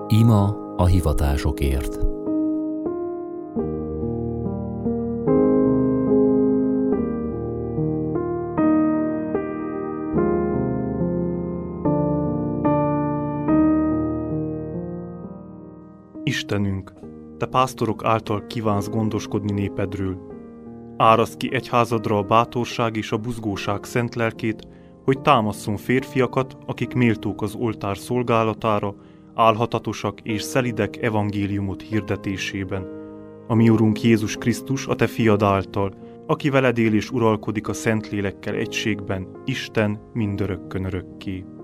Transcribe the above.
Ima a hivatásokért. Istenünk, Te pásztorok által kívánsz gondoskodni népedről. Áraszd ki egyházadra a bátorság és a buzgóság szent lelkét, hogy támasszon férfiakat, akik méltók az oltár szolgálatára, álhatatosak és szelidek evangéliumot hirdetésében. A mi Urunk Jézus Krisztus, a Te fiad által, aki veled él és uralkodik a Szentlélekkel egységben, Isten mindörökkön örökké.